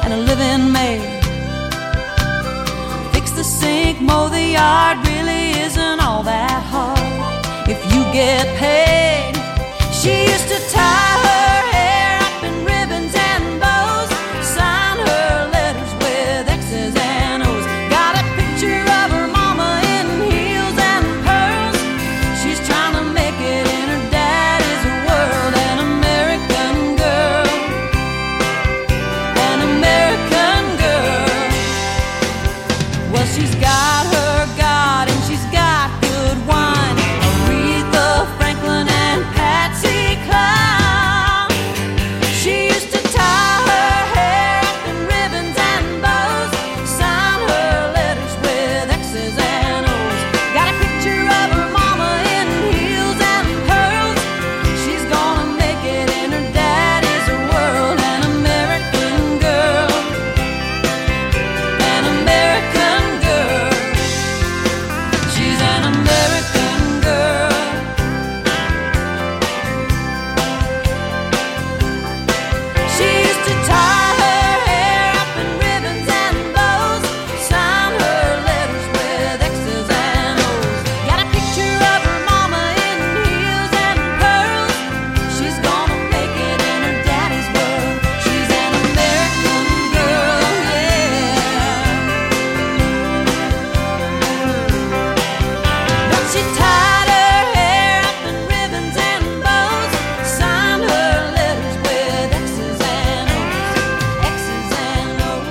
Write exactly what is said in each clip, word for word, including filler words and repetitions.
and a living maid. Fix the sink, mow the yard, really isn't all that hard if you get paid. She used to tie her hair up in ribbons and bows, sign her letters with X's and O's. Got a picture of her mama in heels and pearls. She's trying to make it in her daddy's world. An American girl, an American girl. Well, she's got her God and she's got good wine. Aretha Franklin and Patsy Cline. She used to tie her hair up in ribbons and bows, sign her letters with X's and O's. Got a picture of her mama in heels and pearls. She's gonna make it in her daddy's world. An American girl, an American girl. She's an American girl. She used to tie her hair up in ribbons and bows, sign her letters with X's and O's. Got a picture of her mama in heels and pearls. She's gonna make it in her daddy's world. She's an American girl, yeah. But she tied her hair up in ribbons and bows, signed her letters with X's and O's, X's and O's,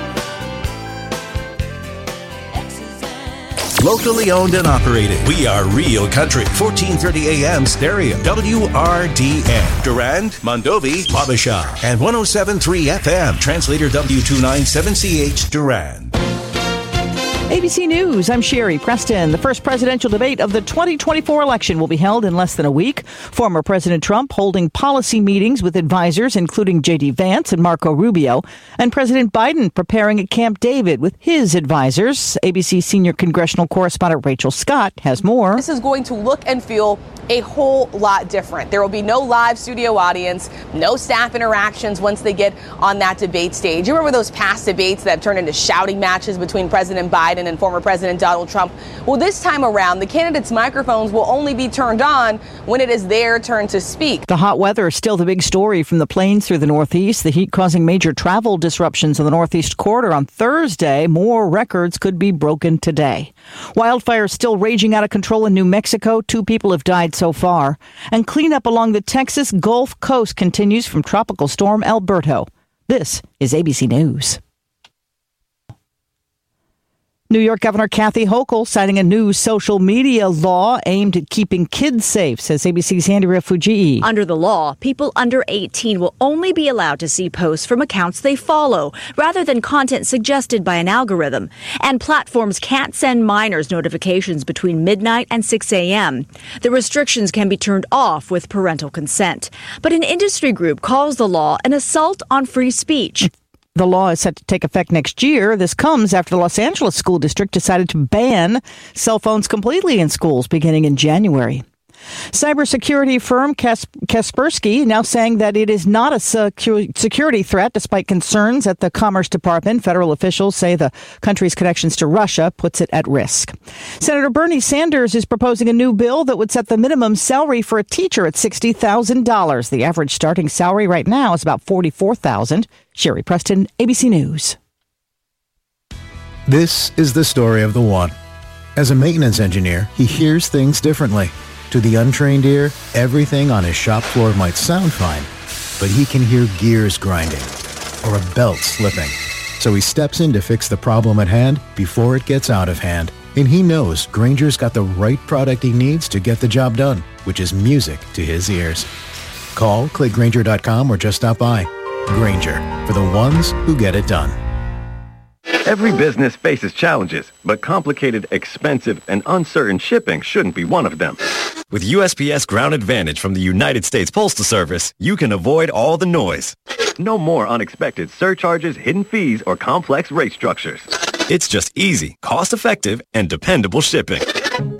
X's and O's. Locally owned and operated. We are Real Country. fourteen thirty A M stereo. W R D N. Durand, Mondovi, Wabasha. And one oh seven point three F M. Translator W two ninety-seven C H Durand. A B C News, I'm Sherry Preston. The first presidential debate of the twenty twenty-four election will be held in less than a week. Former President Trump holding policy meetings with advisors, including J D Vance and Marco Rubio, and President Biden preparing at Camp David with his advisors. A B C senior congressional correspondent Rachel Scott has more. This is going to look and feel a whole lot different. There will be no live studio audience, no staff interactions once they get on that debate stage. You remember those past debates that have turned into shouting matches between President Biden and former President Donald Trump? Well, this time around, the candidates' microphones will only be turned on when it is their turn to speak. The hot weather is still the big story from the plains through the Northeast. The heat causing major travel disruptions on the Northeast corridor on Thursday. More records could be broken today. Wildfires still raging out of control in New Mexico. Two people have died so far. And cleanup along the Texas Gulf Coast continues from Tropical Storm Alberto. This is A B C News. New York Governor Kathy Hochul citing a new social media law aimed at keeping kids safe, says A B C's Andrea Fujii. Under the law, people under eighteen will only be allowed to see posts from accounts they follow, rather than content suggested by an algorithm. And platforms can't send minors notifications between midnight and six a.m. The restrictions can be turned off with parental consent. But an industry group calls the law an assault on free speech. The law is set to take effect next year. This comes after the Los Angeles School District decided to ban cell phones completely in schools beginning in January. Cybersecurity firm Kas- Kaspersky now saying that it is not a secu- security threat despite concerns at the Commerce Department. Federal officials say the country's connections to Russia puts it at risk. Senator Bernie Sanders is proposing a new bill that would set the minimum salary for a teacher at sixty thousand dollars. The average starting salary right now is about forty-four thousand dollars. Sherry Preston, A B C News. This is the story of the one. As a maintenance engineer, he hears things differently. To the untrained ear, everything on his shop floor might sound fine, but he can hear gears grinding or a belt slipping. So he steps in to fix the problem at hand before it gets out of hand. And he knows Grainger's got the right product he needs to get the job done, which is music to his ears. Call, click Grainger dot com, or just stop by. Grainger, for the ones who get it done. Every business faces challenges, but complicated, expensive, and uncertain shipping shouldn't be one of them. With U S P S Ground Advantage from the United States Postal Service, you can avoid all the noise. No more unexpected surcharges, hidden fees, or complex rate structures. It's just easy, cost-effective, and dependable shipping.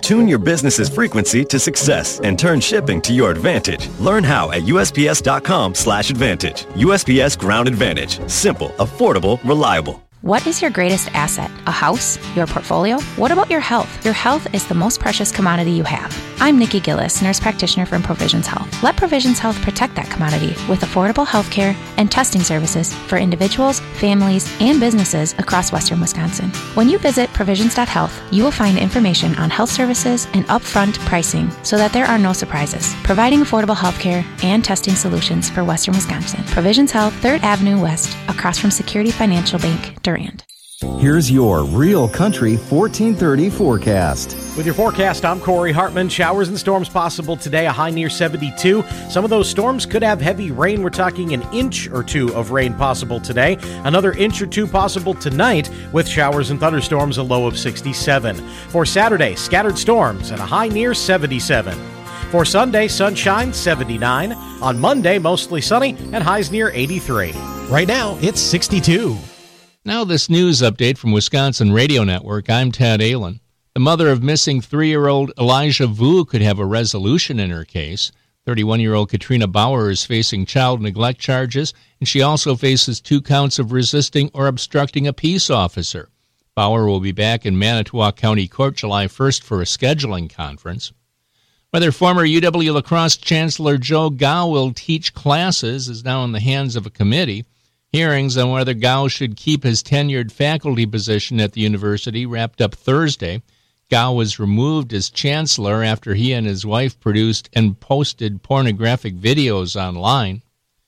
Tune your business's frequency to success and turn shipping to your advantage. Learn how at U S P S dot com slash advantage. U S P S Ground Advantage. Simple, affordable, reliable. What is your greatest asset? A house? Your portfolio? What about your health? Your health is the most precious commodity you have. I'm Nikki Gillis, nurse practitioner from Provisions Health. Let Provisions Health protect that commodity with affordable health care and testing services for individuals, families, and businesses across western Wisconsin. When you visit provisions dot health, you will find information on health services and upfront pricing so that there are no surprises, providing affordable health care and testing solutions for western Wisconsin. Provisions Health, third Avenue West, across from Security Financial Bank, Durand. Here's your Real Country fourteen thirty forecast. With your forecast, I'm Corey Hartman. Showers and storms possible today, a high near seventy-two. Some of those storms could have heavy rain. We're talking an inch or two of rain possible today. Another inch or two possible tonight with showers and thunderstorms, a low of sixty-seven. For Saturday, scattered storms and a high near seventy-seven. For Sunday, sunshine, seventy-nine. On Monday, mostly sunny and highs near eighty-three. Right now, it's sixty-two. Now this news update from Wisconsin Radio Network. I'm Tad Allen. The mother of missing three-year-old Elijah Vu could have a resolution in her case. thirty-one-year-old Katrina Bauer is facing child neglect charges, and she also faces two counts of resisting or obstructing a peace officer. Bauer will be back in Manitowoc County Court July first for a scheduling conference. Whether former U W La Crosse Chancellor Joe Gao will teach classes is now in the hands of a committee. Hearings on whether Gao should keep his tenured faculty position at the university wrapped up Thursday. Gao was removed as chancellor after he and his wife produced and posted pornographic videos online.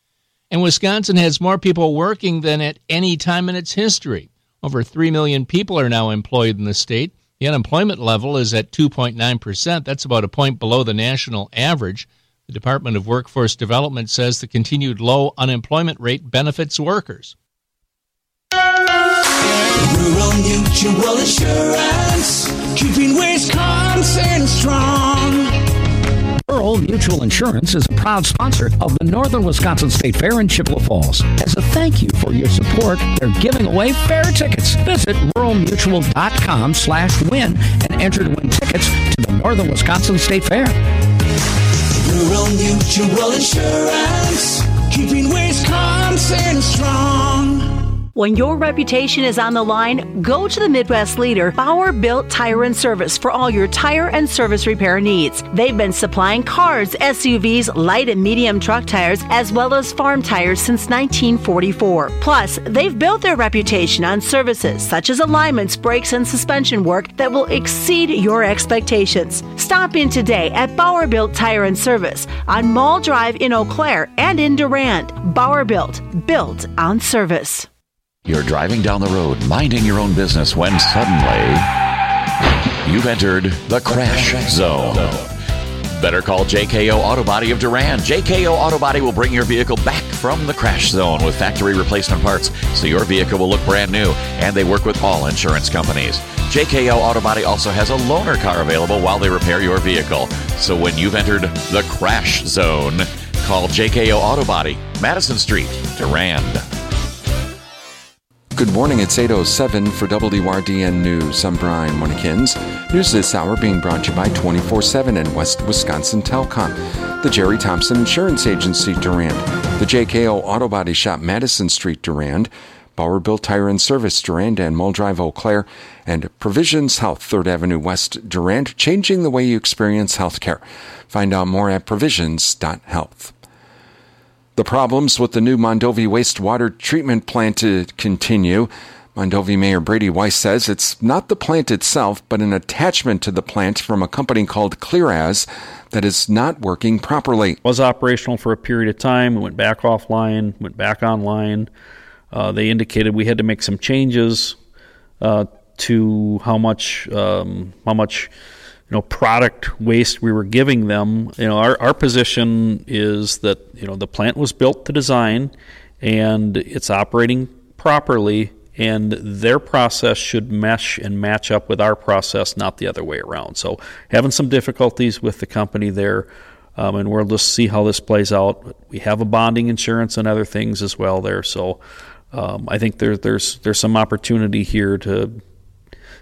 And Wisconsin has more people working than at any time in its history. Over three million people are now employed in the state. The unemployment level is at two point nine percent. That's about a point below the national average. The Department of Workforce Development says the continued low unemployment rate benefits workers. Rural Mutual Insurance, keeping Wisconsin strong. Rural Mutual Insurance is a proud sponsor of the Northern Wisconsin State Fair in Chippewa Falls. As a thank you for your support, they're giving away fair tickets. Visit rural mutual dot com slash win and enter to win tickets to the Northern Wisconsin State Fair. Rural Mutual Insurance, keeping Wisconsin strong. When your reputation is on the line, go to the Midwest leader, Bauer Built Tire and Service, for all your tire and service repair needs. They've been supplying cars, S U Vs, light and medium truck tires, as well as farm tires since nineteen forty-four. Plus, they've built their reputation on services such as alignments, brakes, and suspension work that will exceed your expectations. Stop in today at Bauer Built Tire and Service on Mall Drive in Eau Claire and in Durand. Bauer Built, built on service. You're driving down the road, minding your own business, when suddenly you've entered the crash zone. Better call J K O Auto Body of Durand. J K O Auto Body will bring your vehicle back from the crash zone with factory replacement parts, so your vehicle will look brand new, and they work with all insurance companies. J K O Auto Body also has a loaner car available while they repair your vehicle. So when you've entered the crash zone, call J K O Auto Body, Madison Street, Durand. Good morning, it's eight oh seven for W R D N News. I'm Brian Monikins. News this hour being brought to you by twenty-four seven and West Wisconsin Telcom, the Jerry Thompson Insurance Agency, Durand, the J K O Auto Body Shop, Madison Street, Durand, Bauer Built Tire and Service, Durand and Mull Drive, Eau Claire, and Provisions Health, third Avenue West, Durand, changing the way you experience healthcare. Find out more at provisions dot health. The problems with the new Mondovi wastewater treatment plant to continue. Mondovi Mayor Brady Weiss says it's not the plant itself, but an attachment to the plant from a company called ClearAs that is not working properly. It was operational for a period of time. We went back offline, went back online. Uh, they indicated we had to make some changes uh, to how much um, how much you know product waste we were giving them. You know, our our position is that you know the plant was built to design, and it's operating properly, and their process should mesh and match up with our process, not the other way around. So having some difficulties with the company there, um, and we'll just see how this plays out. We have a bonding insurance and other things as well there, so um, I think there, there's there's some opportunity here to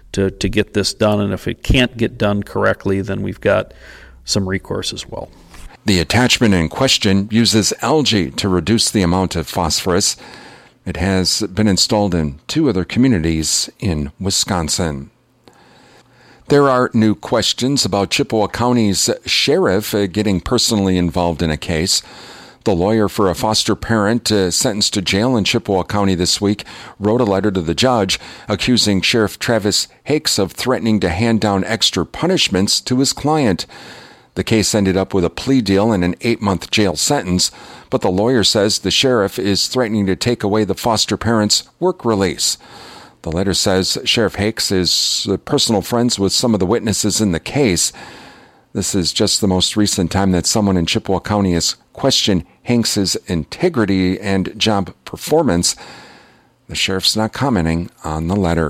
to, to get this done. And if it can't get done correctly, then we've got some recourse as well. The attachment in question uses algae to reduce the amount of phosphorus. It has been installed in two other communities in Wisconsin. There are new questions about Chippewa County's sheriff uh, getting personally involved in a case. The lawyer for a foster parent uh, sentenced to jail in Chippewa County this week wrote a letter to the judge accusing Sheriff Travis Hakes of threatening to hand down extra punishments to his client. The case ended up with a plea deal and an eight-month jail sentence, but the lawyer says the sheriff is threatening to take away the foster parent's work release. The letter says Sheriff Hakes is personal friends with some of the witnesses in the case. This is just the most recent time that someone in Chippewa County has questioned Hanks's integrity and job performance. The sheriff's not commenting on the letter.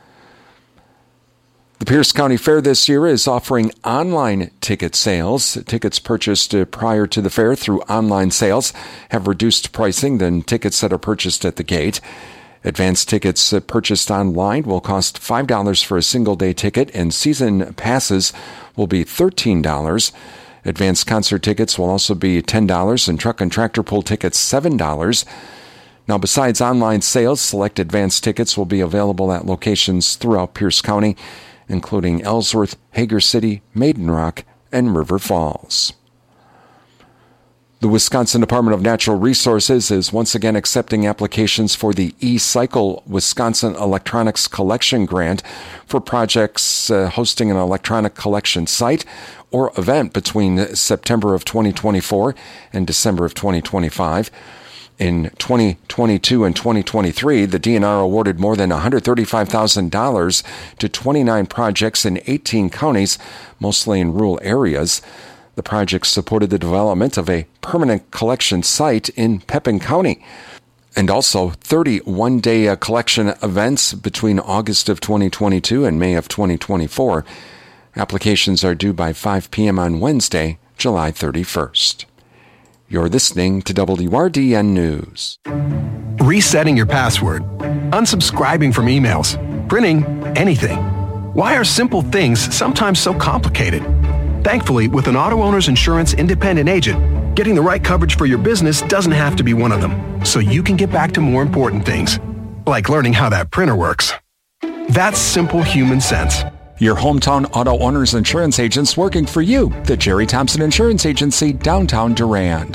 The Pierce County Fair this year is offering online ticket sales. Tickets purchased prior to the fair through online sales have reduced pricing than tickets that are purchased at the gate. Advance tickets purchased online will cost five dollars for a single-day ticket, and season passes will be thirteen dollars. Advance concert tickets will also be ten dollars, and truck and tractor pull tickets seven dollars. Now, besides online sales, select advance tickets will be available at locations throughout Pierce County, including Ellsworth, Hager City, Maiden Rock, and River Falls. The Wisconsin Department of Natural Resources is once again accepting applications for the eCycle Wisconsin Electronics Collection Grant for projects uh, hosting an electronic collection site or event between September of twenty twenty-four and December of twenty twenty-five. In twenty twenty-two and twenty twenty-three, the D N R awarded more than one hundred thirty-five thousand dollars to twenty-nine projects in eighteen counties, mostly in rural areas. The project supported the development of a permanent collection site in Pepin County and also thirty one-day collection events between August of twenty twenty-two and May of twenty twenty-four. Applications are due by five p.m. on Wednesday, July thirty-first. You're listening to W R D N News. Resetting your password, unsubscribing from emails, printing anything. Why are simple things sometimes so complicated? Thankfully, with an Auto Owners Insurance independent agent, getting the right coverage for your business doesn't have to be one of them, so you can get back to more important things, like learning how that printer works. That's simple human sense. Your hometown Auto Owners Insurance agents working for you. The Jerry Thompson Insurance Agency, downtown Durand.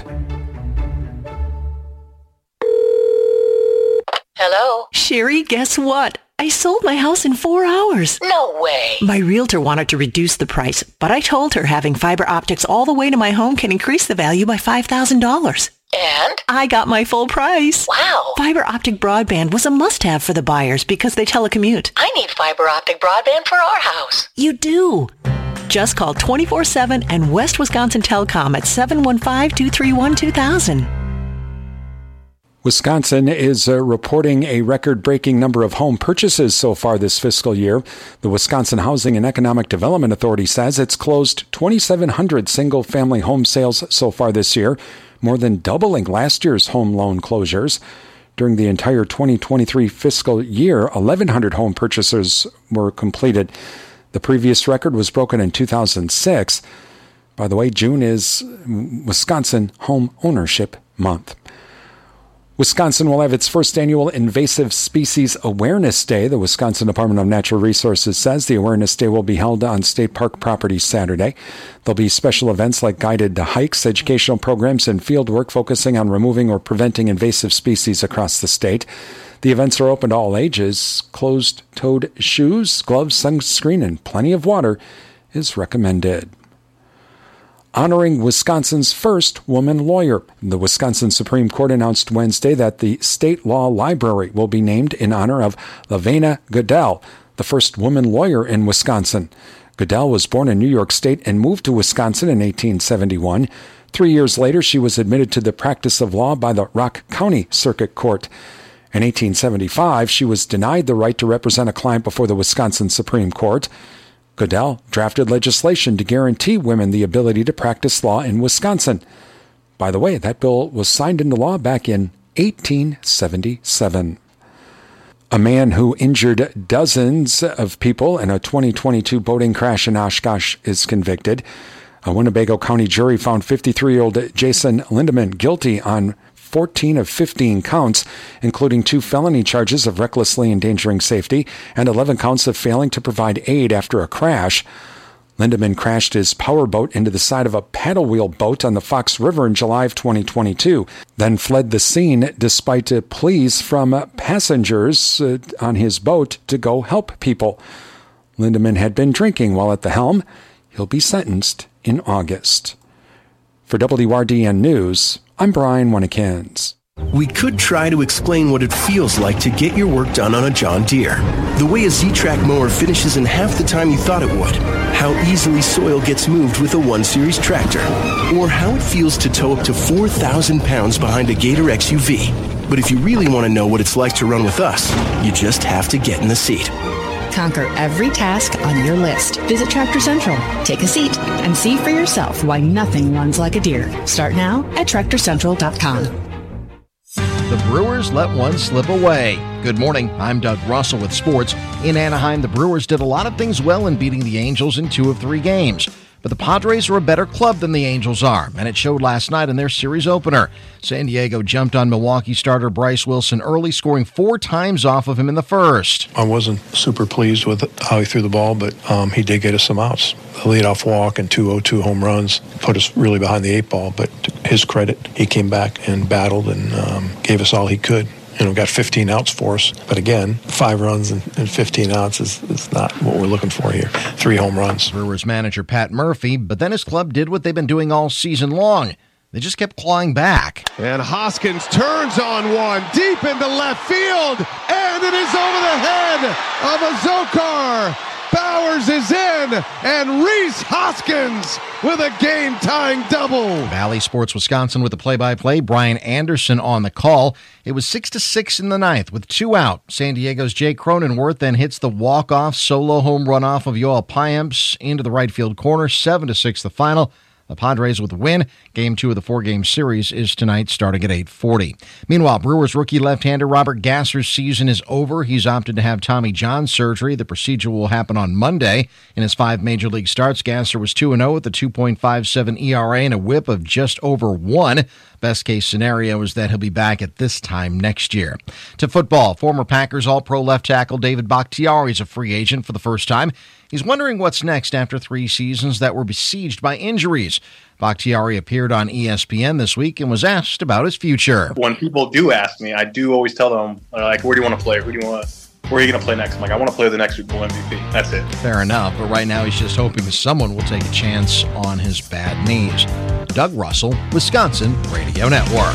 Hello? Sherry, guess what? I sold my house in four hours. No way. My realtor wanted to reduce the price, but I told her having fiber optics all the way to my home can increase the value by five thousand dollars. And? I got my full price. Wow. Fiber optic broadband was a must-have for the buyers because they telecommute. I need fiber optic broadband for our house. You do. Just call twenty-four seven and West Wisconsin Telecom at seven one five, two three one, two thousand. Wisconsin is uh, reporting a record-breaking number of home purchases so far this fiscal year. The Wisconsin Housing and Economic Development Authority says it's closed twenty-seven hundred single-family home sales so far this year, more than doubling last year's home loan closures. During the entire twenty twenty-three fiscal year, eleven hundred home purchases were completed. The previous record was broken in two thousand six. By the way, June is Wisconsin Home Ownership Month. Wisconsin will have its first annual Invasive Species Awareness Day. The Wisconsin Department of Natural Resources says the Awareness Day will be held on state park property Saturday. There'll be special events like guided hikes, educational programs, and field work focusing on removing or preventing invasive species across the state. The events are open to all ages. Closed-toed shoes, gloves, sunscreen, and plenty of water is recommended. Honoring Wisconsin's first woman lawyer. The Wisconsin Supreme Court announced Wednesday that the State Law Library will be named in honor of Lavena Goodell, the first woman lawyer in Wisconsin. Goodell was born in New York State and moved to Wisconsin in eighteen seventy-one. Three years later, she was admitted to the practice of law by the Rock County Circuit Court. In eighteen seventy-five, she was denied the right to represent a client before the Wisconsin Supreme Court. Goodell drafted legislation to guarantee women the ability to practice law in Wisconsin. By the way, that bill was signed into law back in eighteen seventy-seven. A man who injured dozens of people in a twenty twenty-two boating crash in Oshkosh is convicted. A Winnebago County jury found fifty-three-year-old Jason Lindeman guilty on fourteen of fifteen counts, including two felony charges of recklessly endangering safety and eleven counts of failing to provide aid after a crash. Lindeman crashed his powerboat into the side of a paddle wheel boat on the Fox River in July of twenty twenty-two, then fled the scene despite pleas from passengers on his boat to go help people. Lindeman had been drinking while at the helm. He'll be sentenced in August. For W R D N News, I'm Brian Winnikins. We could try to explain what it feels like to get your work done on a John Deere. The way a Z-Track mower finishes in half the time you thought it would. How easily soil gets moved with a one series tractor. Or how it feels to tow up to four thousand pounds behind a Gator X U V. But if you really want to know what it's like to run with us, you just have to get in the seat. Conquer every task on your list. Visit Tractor Central, take a seat, and see for yourself why nothing runs like a Deere. Start now at tractor central dot com. The Brewers let one slip away. Good morning, I'm Doug Russell with sports. In Anaheim, the Brewers did a lot of things well in beating the Angels in two of three games. But the Padres are a better club than the Angels are, and it showed last night in their series opener. San Diego jumped on Milwaukee starter Bryce Wilson early, scoring four times off of him in the first. I wasn't super pleased with how he threw the ball, but um, he did get us some outs. The leadoff walk and two oh two home runs put us really behind the eight ball, but to his credit, he came back and battled and um, gave us all he could. You know, got fifteen outs for us. But again, five runs and, and fifteen outs is, is not what we're looking for here. Three home runs. Brewers manager Pat Murphy, but then his club did what they've been doing all season long. They just kept clawing back. And Hoskins turns on one deep into left field, and it is over the head of Azócar. Bowers is in, and Rhys Hoskins with a game-tying double. Valley Sports Wisconsin with the play-by-play. Brian Anderson on the call. It was six to six in the ninth with two out. San Diego's Jay Cronenworth then hits the walk-off solo home run off of Yoel Payamps into the right field corner. seven to six the final. The Padres with a win. Game two of the four-game series is tonight starting at eight forty. Meanwhile, Brewers rookie left-hander Robert Gasser's season is over. He's opted to have Tommy John surgery. The procedure will happen on Monday. In his five major league starts, Gasser was two and oh with a two point five seven E R A and a whip of just over one. Best case scenario is that he'll be back at this time next year. To football, former Packers All-Pro left tackle David Bakhtiari is a free agent for the first time. He's wondering what's next after three seasons that were besieged by injuries. Bakhtiari appeared on E S P N this week and was asked about his future. When people do ask me, I do always tell them, like, where do you want to play? Who do you want to, where are you going to play next? I'm like, I want to play the next Super Bowl M V P. That's it. Fair enough, but right now he's just hoping someone will take a chance on his bad knees. Doug Russell, Wisconsin Radio Network.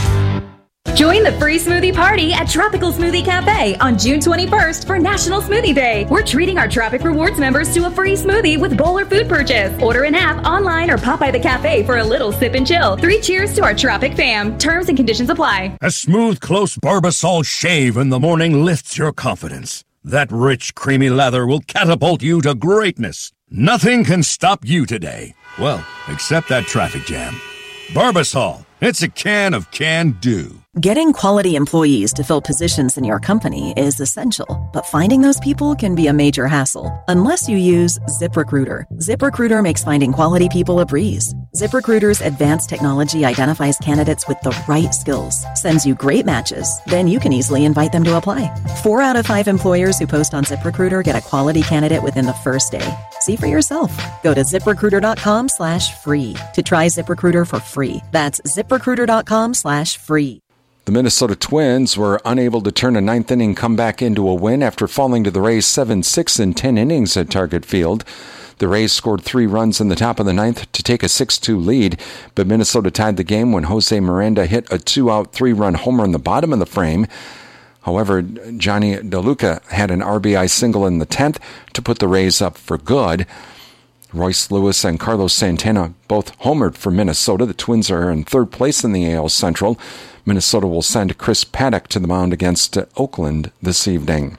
Join the free smoothie party at Tropical Smoothie Cafe on June twenty-first for National Smoothie Day. We're treating our Tropic Rewards members to a free smoothie with bowl or food purchase. Order an app, online, or pop by the cafe for a little sip and chill. Three cheers to our Tropic fam. Terms and conditions apply. A smooth, close Barbasol shave in the morning lifts your confidence. That rich, creamy lather will catapult you to greatness. Nothing can stop you today. Well, except that traffic jam. Barbasol. It's a can of can-do. Getting quality employees to fill positions in your company is essential, but finding those people can be a major hassle unless you use ZipRecruiter. ZipRecruiter makes finding quality people a breeze. ZipRecruiter's advanced technology identifies candidates with the right skills, sends you great matches, then you can easily invite them to apply. Four out of five employers who post on ZipRecruiter get a quality candidate within the first day. See for yourself. Go to ZipRecruiter.com slash free to try ZipRecruiter for free. That's ZipRecruiter.com slash free. The Minnesota Twins were unable to turn a ninth inning comeback into a win after falling to the Rays seven six in ten innings at Target Field. The Rays scored three runs in the top of the ninth to take a six two lead, but Minnesota tied the game when Jose Miranda hit a two-out, three-run homer in the bottom of the frame. However, Johnny DeLuca had an R B I single in the tenth to put the Rays up for good. Royce Lewis and Carlos Santana both homered for Minnesota. The Twins are in third place in the A L Central. Minnesota will send Chris Paddock to the mound against Oakland this evening.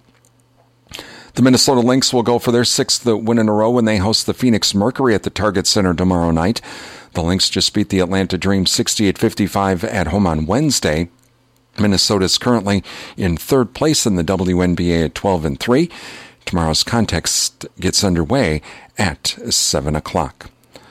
The Minnesota Lynx will go for their sixth win in a row when they host the Phoenix Mercury at the Target Center tomorrow night. The Lynx just beat the Atlanta Dream sixty-eight fifty-five at home on Wednesday. Minnesota is currently in third place in the W N B A at twelve and three. Tomorrow's contest gets underway at seven o'clock.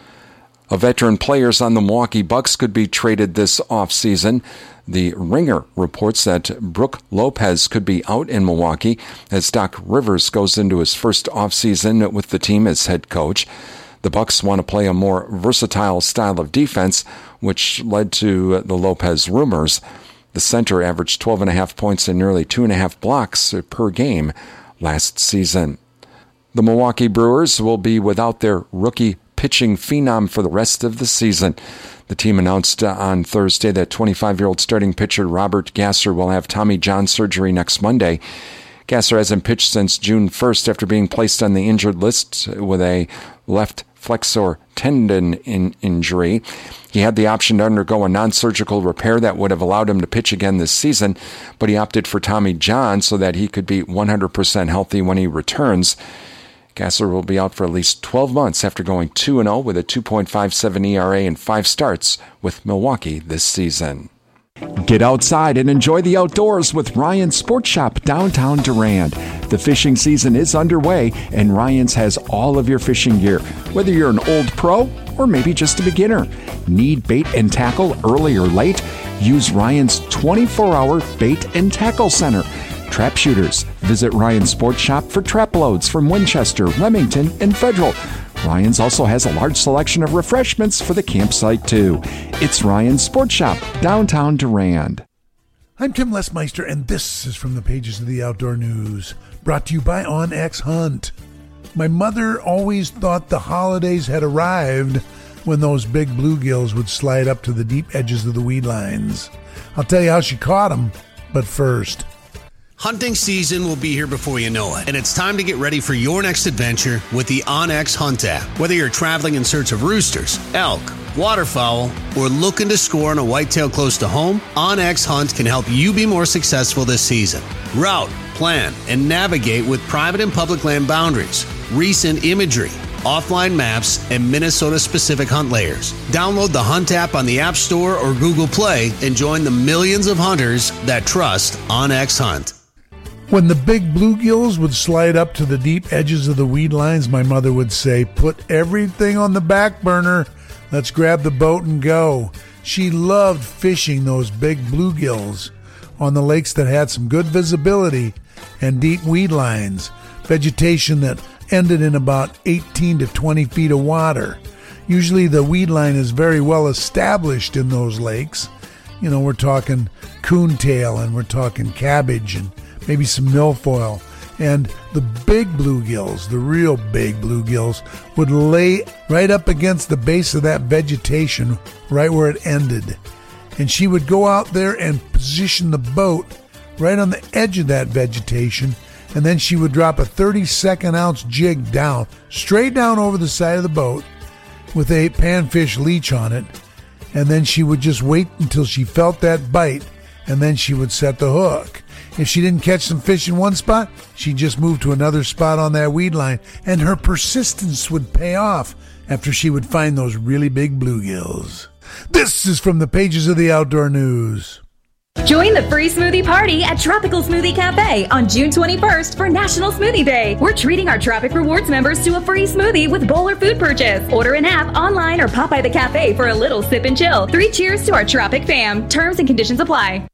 A veteran players on the Milwaukee Bucks could be traded this offseason. The Ringer reports that Brook Lopez could be out in Milwaukee as Doc Rivers goes into his first offseason with the team as head coach. The Bucks want to play a more versatile style of defense, which led to the Lopez rumors. The center averaged twelve and a half points and nearly two and a half blocks per game last season. The Milwaukee Brewers will be without their rookie pitching phenom for the rest of the season. The team announced on Thursday that twenty-five-year-old starting pitcher Robert Gasser will have Tommy John surgery next Monday. Gasser hasn't pitched since June first after being placed on the injured list with a left flexor tendon in injury. He had the option to undergo a non-surgical repair that would have allowed him to pitch again this season, but he opted for Tommy John so that he could be one hundred percent healthy when he returns. Gasser will be out for at least twelve months after going two and oh with a two point five seven E R A and five starts with Milwaukee this season. Get outside and enjoy the outdoors with Ryan's Sports Shop downtown Durand. The fishing season is underway, and Ryan's has all of your fishing gear, whether you're an old pro or maybe just a beginner. Need bait and tackle early or late? Use Ryan's twenty-four hour bait and tackle center. Trap shooters, visit Ryan's Sports Shop for trap loads from Winchester, Remington, and Federal. Ryan's also has a large selection of refreshments for the campsite, too. It's Ryan's Sports Shop, downtown Durand. I'm Tim Lesmeister, and this is from the pages of the Outdoor News, brought to you by OnX Hunt. My mother always thought the holidays had arrived when those big bluegills would slide up to the deep edges of the weed lines. I'll tell you how she caught them, but first... Hunting season will be here before you know it, and it's time to get ready for your next adventure with the OnX Hunt app. Whether you're traveling in search of roosters, elk, waterfowl, or looking to score on a whitetail close to home, OnX Hunt can help you be more successful this season. Route, plan, and navigate with private and public land boundaries, recent imagery, offline maps, and Minnesota-specific hunt layers. Download the Hunt app on the App Store or Google Play and join the millions of hunters that trust OnX Hunt. When the big bluegills would slide up to the deep edges of the weed lines, my mother would say, "Put everything on the back burner. Let's grab the boat and go." She loved fishing those big bluegills on the lakes that had some good visibility and deep weed lines, vegetation that ended in about eighteen to twenty feet of water. Usually the weed line is very well established in those lakes. You know, we're talking coontail and we're talking cabbage and maybe some milfoil. And the big bluegills, the real big bluegills, would lay right up against the base of that vegetation, right where it ended. And she would go out there and position the boat right on the edge of that vegetation, and then she would drop a thirty-second ounce jig down, straight down over the side of the boat with a panfish leech on it, and then she would just wait until she felt that bite, and then she would set the hook. If she didn't catch some fish in one spot, she'd just move to another spot on that weed line, and her persistence would pay off after she would find those really big bluegills. This is from the pages of the Outdoor News. Join the free smoothie party at Tropical Smoothie Cafe on June twenty-first for National Smoothie Day. We're treating our Tropic Rewards members to a free smoothie with bowl or food purchase. Order an app, online, or pop by the cafe for a little sip and chill. Three cheers to our Tropic fam. Terms and conditions apply.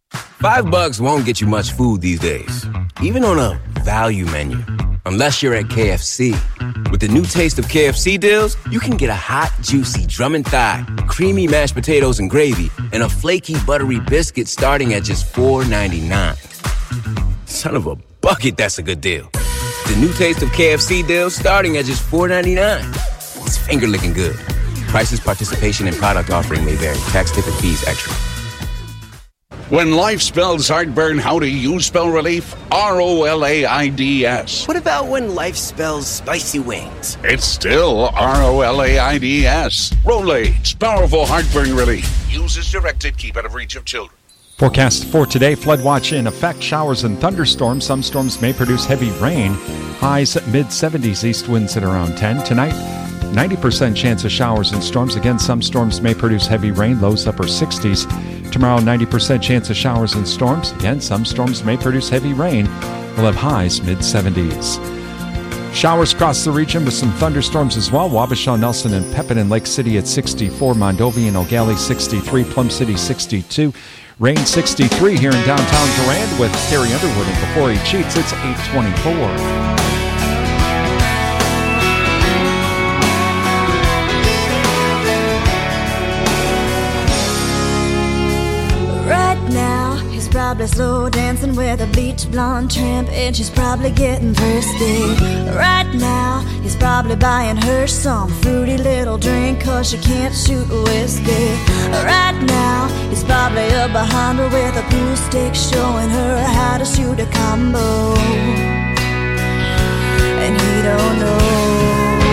Five bucks won't get you much food these days, even on a value menu, unless you're at K F C. With the new taste of K F C deals, you can get a hot, juicy drum and thigh, creamy mashed potatoes and gravy, and a flaky, buttery biscuit starting at just four ninety-nine. Son of a bucket, that's a good deal. The new taste of K F C deals starting at just four ninety-nine. It's finger-licking good. Prices, participation, and product offering may vary. Tax, tip, and fees extra. When life spells heartburn, how do you spell relief? R O L A I D S. What about when life spells spicy wings? It's still R O L A I D S. Rolaids, powerful heartburn relief. Use as directed, keep out of reach of children. Forecast for today, flood watch in effect, showers and thunderstorms. Some storms may produce heavy rain. Highs mid seventies, east winds at around ten. Tonight, ninety percent chance of showers and storms. Again, some storms may produce heavy rain, lows upper sixties. Tomorrow tomorrow, ninety percent chance of showers and storms. Again, some storms may produce heavy rain. We'll have highs mid seventies. Showers across the region with some thunderstorms as well. Wabasha, Nelson, and Pepin and Lake City at sixty-four. Mondovi and Eau Gallie sixty-three. Plum City sixty-two. Rain sixty-three here in downtown Durand with Carrie Underwood. And before he cheats, it's eight twenty-four. Probably slow dancing with a bleach blonde tramp, and she's probably getting thirsty. Right now, he's probably buying her some fruity little drink, cause she can't shoot whiskey. Right now, he's probably up behind her with a pool stick, showing her how to shoot a combo. And he don't know.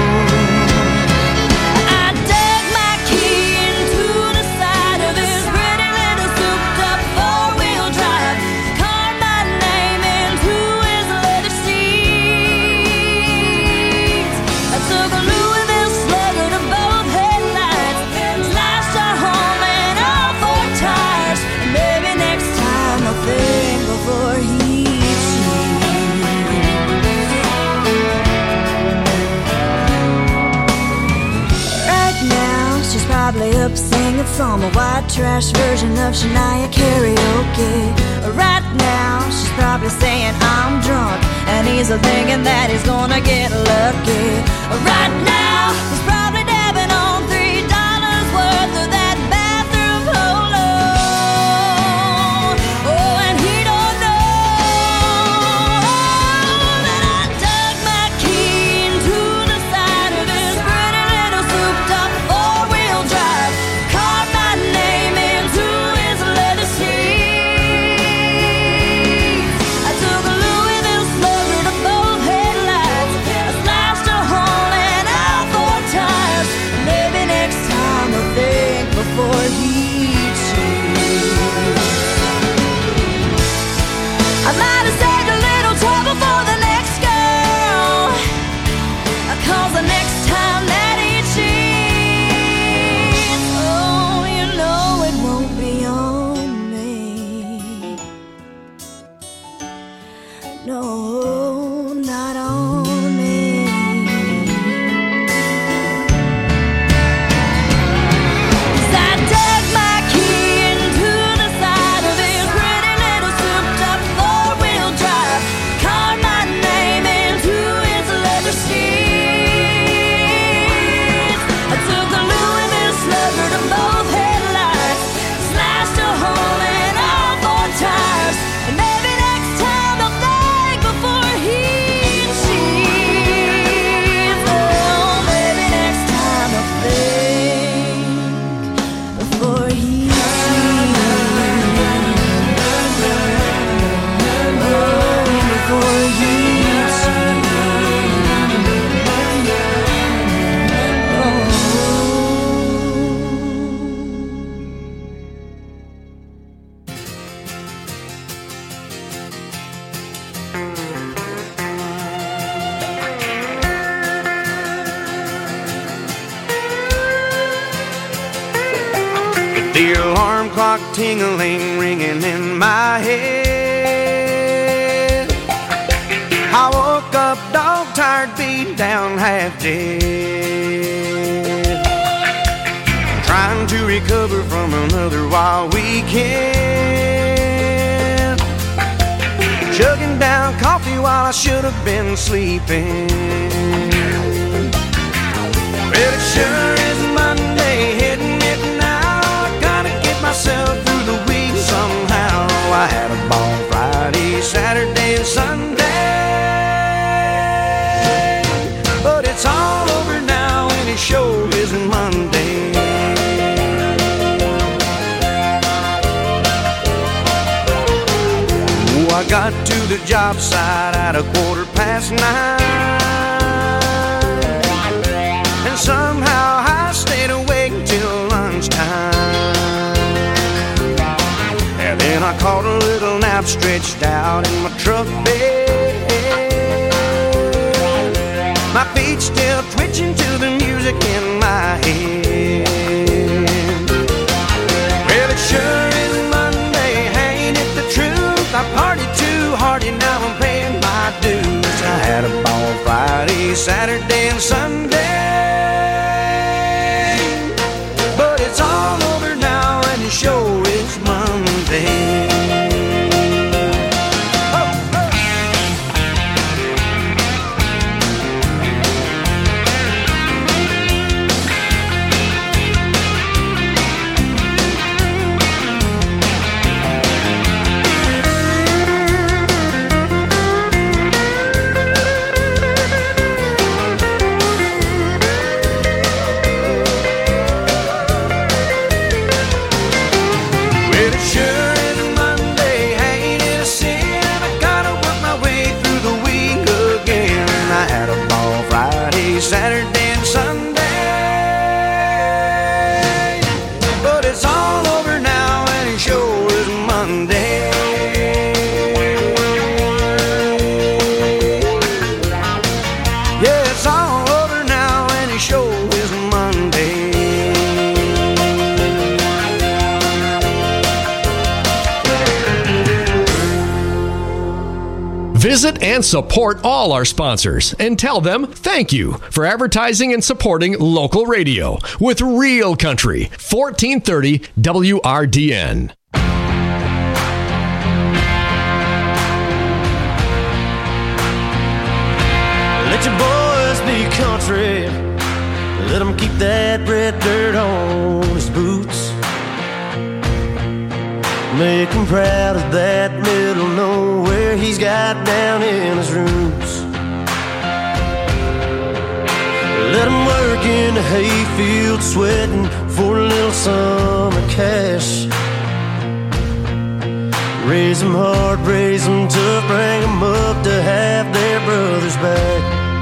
Up singing some white trash version of Shania karaoke. Right now, she's probably saying I'm drunk, and he's thinking that he's gonna get lucky. Right now, he's probably dabbing on three dollars worth of that bathroom polo. Oh, and he don't know that I dug my key into the side of his pretty little souped-up four-wheel drive. The alarm clock ting-a-ling ringing in my head. I woke up dog-tired, beat down, half dead, trying to recover from another wild weekend, chugging down coffee while I should have been sleeping. Well, it sure is Monday, hitting it now. Gotta get myself through the week somehow. I had a ball Friday, Saturday, and Sunday, but it's all over now and it sure isn't Monday. Oh, I got to the job site at a quarter past nine, and somehow I stayed awake till lunchtime. And then I caught a little nap stretched out in my truck bed, my feet still twitching to the music in my head. Well, it sure is Visit and support all our sponsors and tell them thank you for advertising and supporting local radio with Real Country, fourteen thirty W R D N. Let your boys be country. Let them keep that red dirt on his boots. Make him proud of that middle nowhere he's got down in his roots. Let him work in the hayfield sweating for a little summer cash. Raise them hard, raise them tough, bring them up to have their brothers back.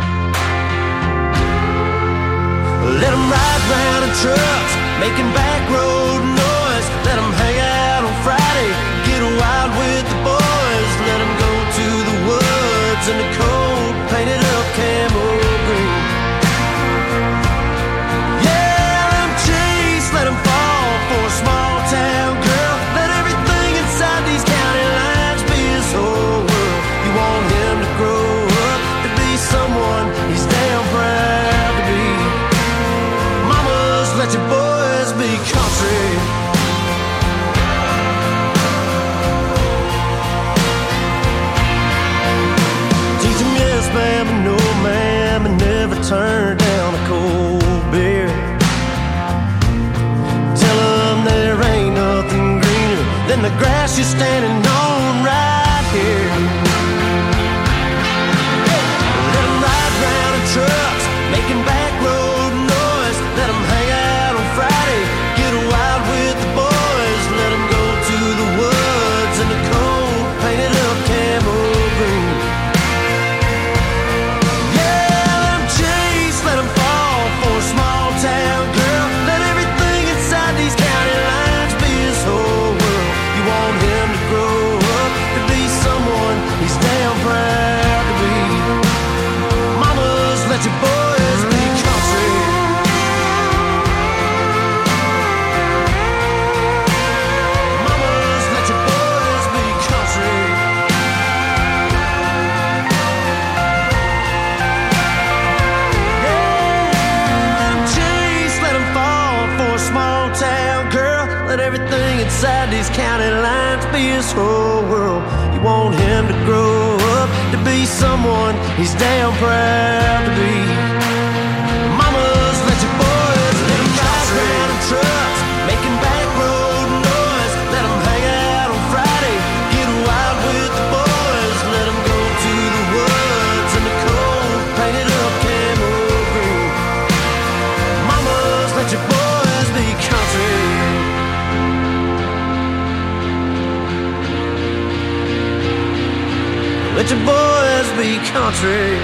Let them ride round in trucks, making back road noise. Let them hang out on Friday, get wild with the boys. Let them go to the woods in the cold, painted up camo green. Yeah, let them chase, let them fall for a small town girl. Let everything inside these county lines be his whole world. You want him to grow up to be someone he's damn proud to be. Mamas, let your boys be country. Teach them yes, ma'am, and no, ma'am, and never turn down a cold beer. Tell them there ain't nothing greener than the grass you're standing on right here. Let them ride round in trucks, making back road noise. Let them hang out on Friday, get wild with the boys. Let them go to the woods in the cold, painted up camo green. Yeah, let them chase, let them fall for a small town girl. Let everything inside these county lines be his whole world. You want him to grow up to be someone he's damn proud to be. Mamas, let your boys be country. Mamas, let your boys be country. Yeah, let 'em chase, let 'em fall for a small town girl. Let everything inside these county lines be his whole world. You want him to grow up to be someone he's damn proud to be. Mamas, let your boys let 'em ride round in trucks, making back road noise. Let 'em hang out on Friday, get wild with the boys. Let 'em go to the woods in the cold, painted up camo green. Mamas, let your boys be country. Let your boys be country.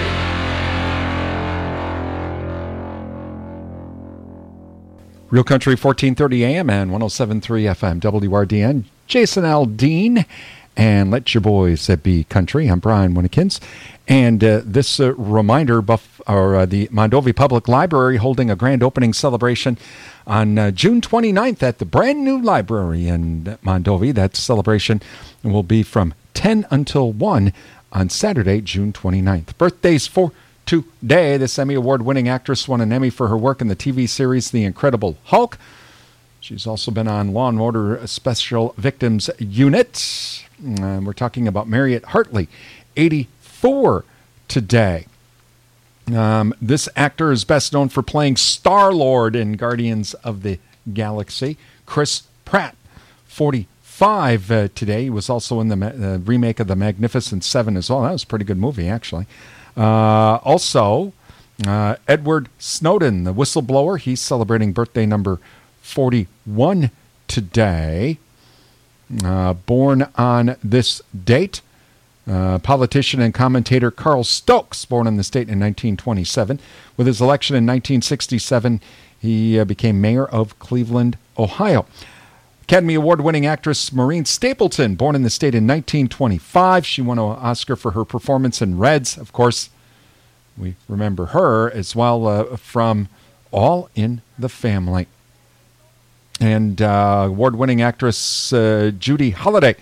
Real Country, fourteen thirty A M and one oh seven point three F M, W R D N. Jason Aldean, and Let Your Boys Be Country. I'm Brian Winnekins. And uh, this uh, reminder, Buff, or uh, the Mondovi Public Library holding a grand opening celebration on uh, June twenty-ninth at the brand new library in Mondovi. That celebration will be from ten until one on Saturday, June twenty-ninth. Birthdays for today. This Emmy Award-winning actress won an Emmy for her work in the T V series The Incredible Hulk. She's also been on Law and Order Special Victims Unit. And we're talking about Marriott Hartley, eighty-four today. Um, this actor is best known for playing Star-Lord in Guardians of the Galaxy. Chris Pratt, forty-five uh, today. He was also in the uh, remake of The Magnificent Seven as well. That was a pretty good movie, actually. Uh, also, uh, Edward Snowden, the whistleblower, he's celebrating birthday number forty-one today. Uh, born on this date, uh, politician and commentator Carl Stokes, born in the state in nineteen twenty-seven. With his election in nineteen sixty-seven, he uh, became mayor of Cleveland, Ohio. Academy Award-winning actress Maureen Stapleton, born in the state in nineteen twenty-five. She won an Oscar for her performance in Reds. Of course, we remember her as well uh, from All in the Family. And uh, award-winning actress uh, Judy Holliday,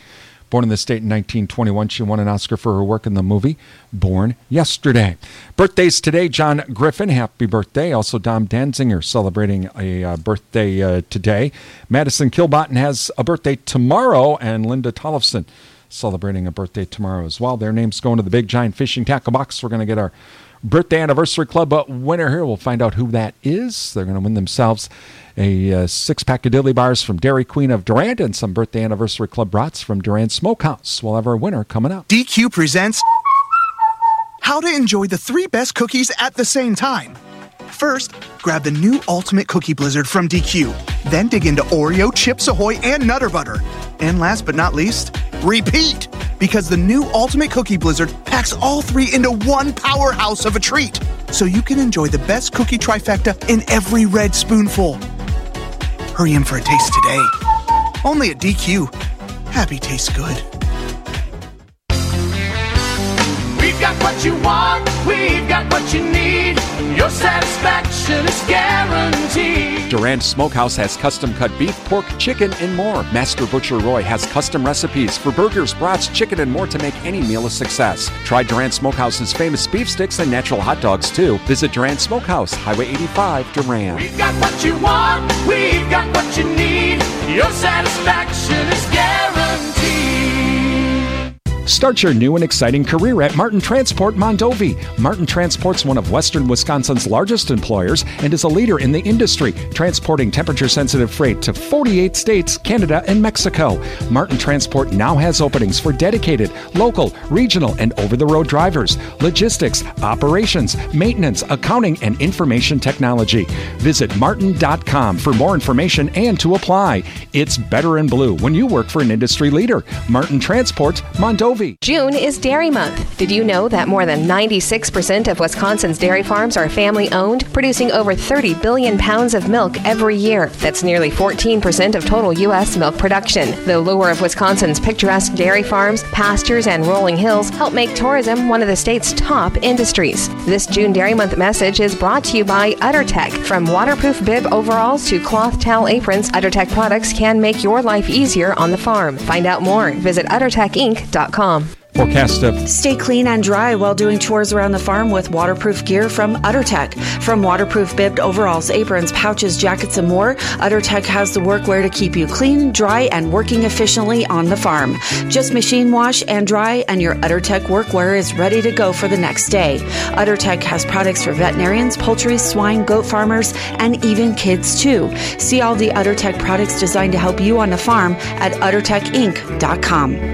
Born in the state in nineteen twenty-one, she won an Oscar for her work in the movie Born Yesterday. Birthdays today, John Griffin, happy birthday. Also, Dom Danziger celebrating a uh, birthday uh, today. Madison Kilbottom has a birthday tomorrow, and Linda Tollefson celebrating a birthday tomorrow as well. Their names going to the Big Giant Fishing Tackle Box. We're going to get our Birthday Anniversary Club winner here. We'll find out who that is. They're going to win themselves a uh, six-pack of Dilly Bars from Dairy Queen of Durand and some Birthday Anniversary Club brats from Durand Smokehouse. We'll have our winner coming up. D Q presents how to enjoy the three best cookies at the same time. First, grab the new Ultimate Cookie Blizzard from D Q. Then dig into Oreo, Chips Ahoy, and Nutter Butter. And last but not least, repeat! Because the new Ultimate Cookie Blizzard packs all three into one powerhouse of a treat. So you can enjoy the best cookie trifecta in every red spoonful. Hurry in for a taste today. Only at D Q. Happy tastes good. We've got what you want, we've got what you need. Your satisfaction is guaranteed. Durand Smokehouse has custom-cut beef, pork, chicken, and more. Master Butcher Roy has custom recipes for burgers, brats, chicken, and more to make any meal a success. Try Durand Smokehouse's famous beef sticks and natural hot dogs, too. Visit Durand Smokehouse, Highway eighty-five, Durand. We've got what you want, we've got what you need. Your satisfaction is guaranteed. Start your new and exciting career at Martin Transport Mondovi. Martin Transport's one of Western Wisconsin's largest employers and is a leader in the industry, transporting temperature-sensitive freight to forty-eight states, Canada, and Mexico. Martin Transport now has openings for dedicated, local, regional, and over-the-road drivers, logistics, operations, maintenance, accounting, and information technology. Visit martin dot com for more information and to apply. It's better in blue when you work for an industry leader. Martin Transport Mondovi. June is Dairy Month. Did you know that more than ninety-six percent of Wisconsin's dairy farms are family-owned, producing over thirty billion pounds of milk every year? That's nearly fourteen percent of total U S milk production. The allure of Wisconsin's picturesque dairy farms, pastures, and rolling hills help make tourism one of the state's top industries. This June Dairy Month message is brought to you by UtterTech. From waterproof bib overalls to cloth towel aprons, UtterTech products can make your life easier on the farm. Find out more. Visit utter tech inc dot com. Forecast of Stay clean and dry while doing chores around the farm with waterproof gear from UtterTech. From waterproof bibbed overalls, aprons, pouches, jackets, and more, UtterTech has the workwear to keep you clean, dry, and working efficiently on the farm. Just machine wash and dry, and your UtterTech workwear is ready to go for the next day. UtterTech has products for veterinarians, poultry, swine, goat farmers, and even kids too. See all the UtterTech products designed to help you on the farm at utter tech inc dot com.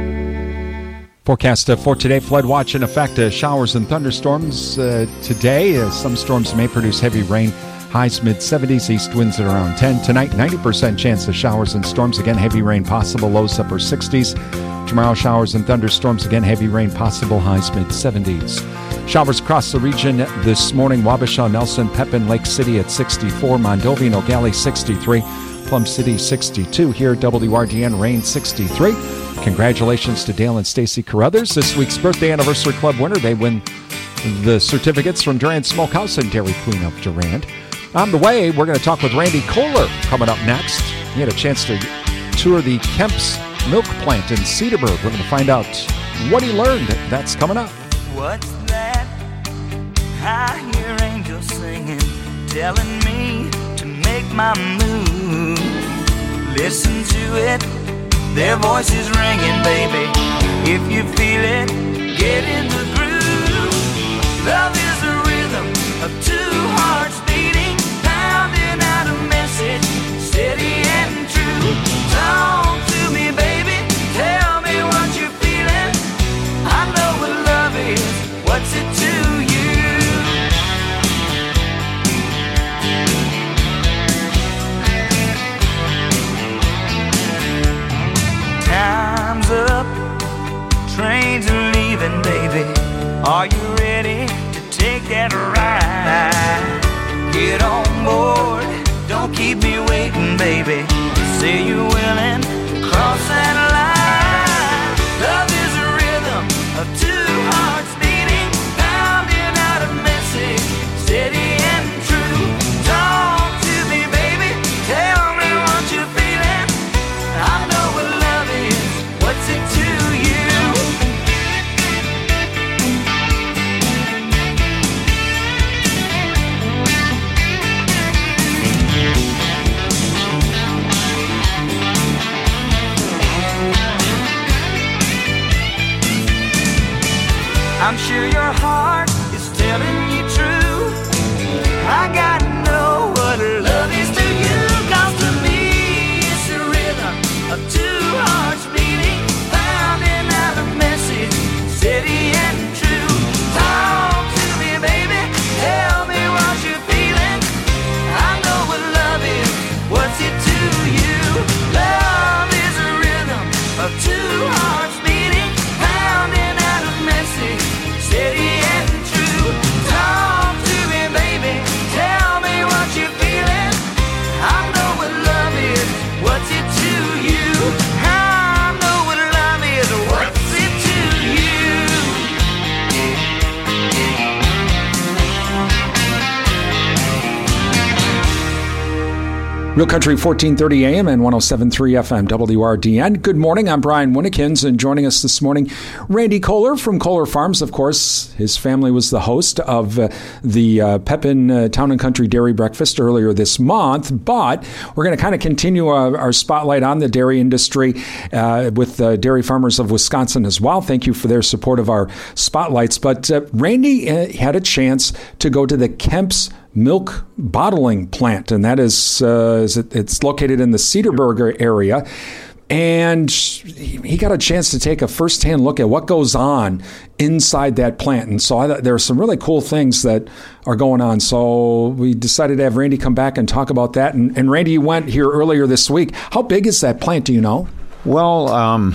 Forecast uh, for today, flood watch in effect. Uh, showers and thunderstorms uh, today. Uh, some storms may produce heavy rain. Highs mid seventies, east winds at around ten. Tonight, ninety percent chance of showers and storms. Again, heavy rain possible. Lows upper sixties. Tomorrow, showers and thunderstorms. Again, heavy rain possible. Highs mid seventies. Showers across the region this morning. Wabasha, Nelson, Pepin, Lake City at sixty-four. Mondovi, Nogales sixty-three. Plum City sixty-two. Here, W R D N, rain sixty-three. Congratulations to Dale and Stacy Carruthers, this week's Birthday Anniversary Club winner. They win the certificates from Durand Smokehouse and Dairy Queen of Durand. On the way, we're going to talk with Randy Kohler coming up next. He had a chance to tour the Kemp's milk plant in Cedarburg. We're going to find out what he learned. That's coming up. What's that? I hear angels singing, telling me to make my move. Listen to it. Their voices ringing, baby. If you feel it, get in the groove. Love is a rhythm of two hearts beating, pounding out a message, steady and true. Talk to me, baby. Tell me what you're feeling. I know what love is. What's it to you? Time's up, trains are leaving, baby. Are you ready to take that ride? Get on board, don't keep me waiting, baby. Say you're willing to cross that line. Love is a rhythm of two hearts beating, pounding out a message, steady and true. Talk to me, baby, tell me what you're feeling. I know what love is. What's it I'm sure your heart is telling you true. I gotta know what love is to you. 'Cause to me it's the rhythm of two hearts beating, pounding out a message steady and true. Talk to me, baby, tell me what you're feeling. I know what love is, what's it to you? Love is a rhythm of two hearts beating, pounding out a message steady and true. Talk to me, baby, tell me what you're feeling. I know what love is, what's it to you? I know what love is, what's it to you? Real Country fourteen thirty A M and one oh seven point three F M W R D N. Good morning. I'm Brian Winnikins, and joining us this morning, Randy Kohler from Kohler Farms. Of course, his family was the host of uh, the uh, Pepin uh, Town and Country Dairy Breakfast earlier this month, but we're going to kind of continue our, our spotlight on the dairy industry uh, with uh, Dairy Farmers of Wisconsin as well. Thank you for their support of our spotlights. But uh, Randy uh, had a chance to go to the Kemp's milk bottling plant, and that is, uh, is it, it's located in the Cedarburg area. And he got a chance to take a first-hand look at what goes on inside that plant. And so I thought there are some really cool things that are going on. So we decided to have Randy come back and talk about that. And, and Randy, you went here earlier this week. How big is that plant? Do you know? Well, um,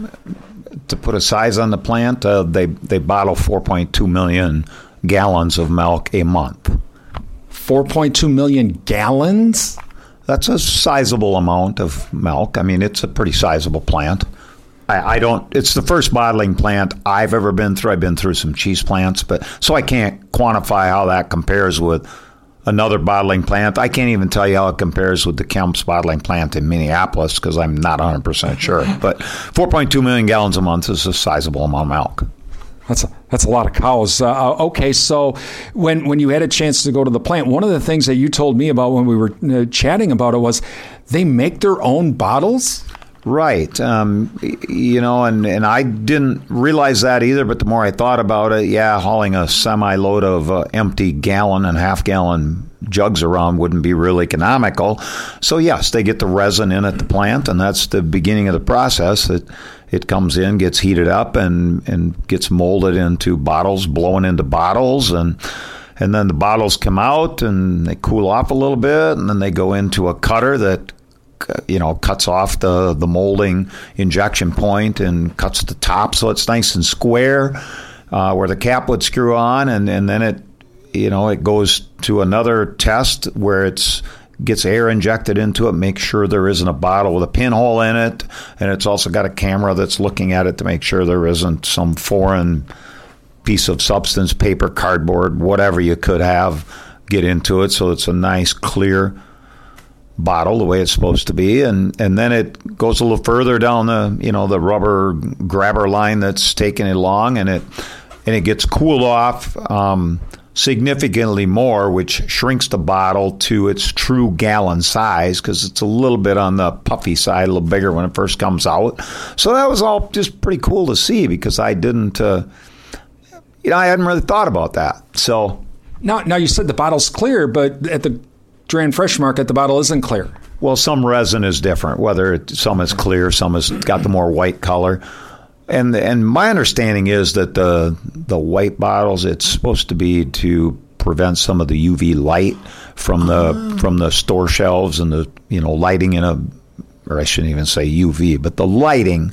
to put a size on the plant, uh, they, they bottle four point two million gallons of milk a month. four point two million gallons? That's a sizable amount of milk. I mean, it's a pretty sizable plant. I, I don't, it's the first bottling plant I've ever been through. I've been through some cheese plants, but so I can't quantify how that compares with another bottling plant. I can't even tell you how it compares with the Kemp's bottling plant in Minneapolis because I'm not one hundred percent sure. But four point two million gallons a month is a sizable amount of milk. That's a, that's a lot of cows. Uh, okay, so when when you had a chance to go to the plant, one of the things that you told me about when we were uh, chatting about it was they make their own bottles? Right. Um, you know, and, and I didn't realize that either, but the more I thought about it, yeah, hauling a semi-load of uh, empty gallon and half-gallon jugs around wouldn't be real economical. So, yes, they get the resin in at the plant, and that's the beginning of the process. It, it comes in, gets heated up, and, and gets molded into bottles, blown into bottles, and and then the bottles come out, and they cool off a little bit, and then they go into a cutter that you know, cuts off the, the molding injection point and cuts the top so it's nice and square uh, where the cap would screw on, and, and then it, you know, it goes to another test where it's gets air injected into it, make sure there isn't a bottle with a pinhole in it, and it's also got a camera that's looking at it to make sure there isn't some foreign piece of substance, paper, cardboard, whatever you could have get into it, so it's a nice, clear bottle the way it's supposed to be, and and then it goes a little further down the you know the rubber grabber line that's taking it along, and it and it gets cooled off um, significantly more, which shrinks the bottle to its true gallon size because it's a little bit on the puffy side, a little bigger when it first comes out. So that was all just pretty cool to see because I didn't, uh, you know, I hadn't really thought about that. So now, now you said the bottle's clear, but at the Dray and Fresh Market, the bottle isn't clear. Well, some resin is different, whether it, some is clear, some has got the more white color. And and my understanding is that the the white bottles, it's supposed to be to prevent some of the U V light from the oh. from the store shelves and the you know lighting in a, or I shouldn't even say U V, but the lighting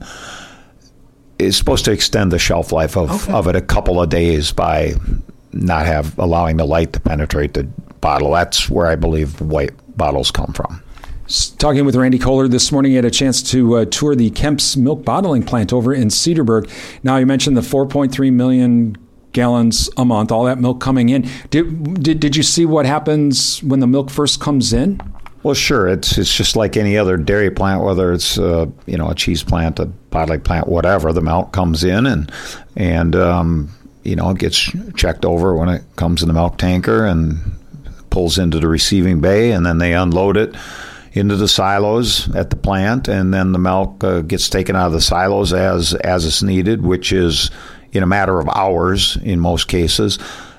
is supposed to extend the shelf life of, okay. of it a couple of days by not have allowing the light to penetrate the bottle. That's where I believe the white bottles come from. Talking with Randy Kohler this morning, he had a chance to uh, tour the Kemp's milk bottling plant over in Cedarburg. Now, you mentioned the four point three million gallons a month, all that milk coming in. Did, did did you see what happens when the milk first comes in? Well, sure. It's it's just like any other dairy plant, whether it's uh, you know a cheese plant, a bottling plant, whatever. The milk comes in and and um, you know it gets checked over when it comes in the milk tanker and pulls into the receiving bay, and then they unload it into the silos at the plant, and then the milk uh, gets taken out of the silos as as it's needed, which is in a matter of hours in most cases,